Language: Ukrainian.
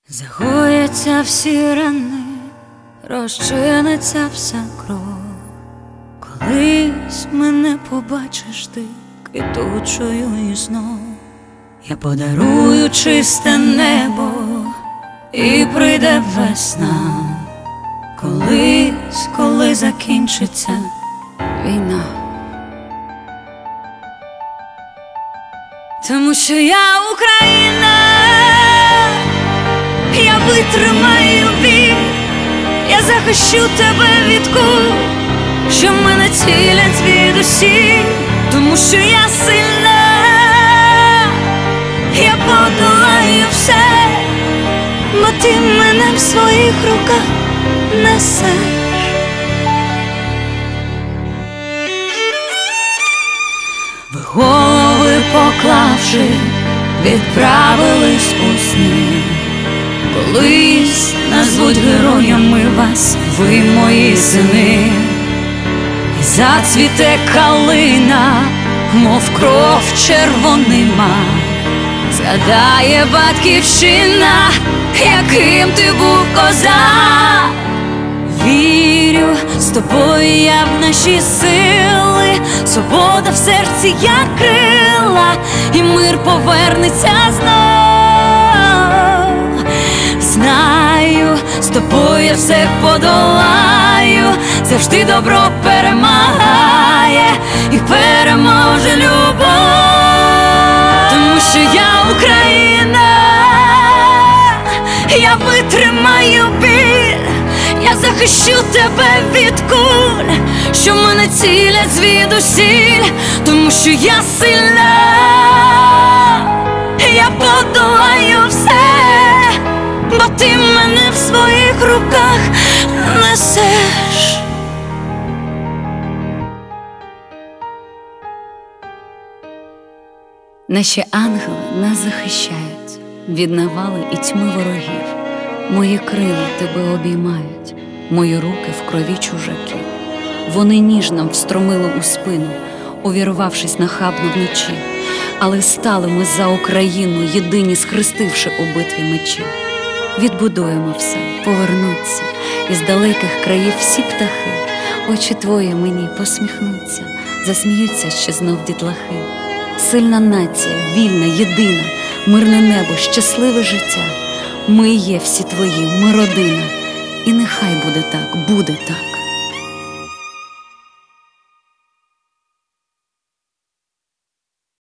Загояться всі рани, розчиниться вся кров. Колись мене побачиш ти квітучою і знов. Я подарую чисте небо і прийде весна. Колись, коли закінчиться війна. Тому що я Україна, я витримаю біль, я захищу тебе від куль, що мене цілять звідусіль. Тому що я сильна, я подолаю все, бо ти мене в своїх руках несеш. Ви голови поклавши, відправились у сни. Колись назвуть героями вас, ви мої сини. І зацвіте калина, мов кров червонима. Згадає батьківщина, яким ти був козак. Вірю, з тобою я в наші сили. Свобода в серці, як крила, і мир повернеться знов. Знаю, з тобою я все подолаю. Завжди добро перемагає і переможе любов. Тому що я Україна, я витримаю біль, я захищу тебе від куль, що мене цілять звідусіль. Тому що я сильна, я подолаю все, бо ти мене в своїх руках несеш. Наші ангели нас захищають від навали і тьми ворогів. Мої крила тебе обіймають, мої руки в крові чужаків. Вони ніж нам встромили у спину, увірвавшись нахабно вночі. Але стали ми за Україну, єдині схрестивши у битві мечі. Відбудуємо все, повернуться, із далеких країв всі птахи. Очі твої мені посміхнуться, засміються ще знов дітлахи. Сильна нація, вільна, єдина, мирне небо, щасливе життя. Ми є всі твої, ми родина. І нехай буде так, буде так.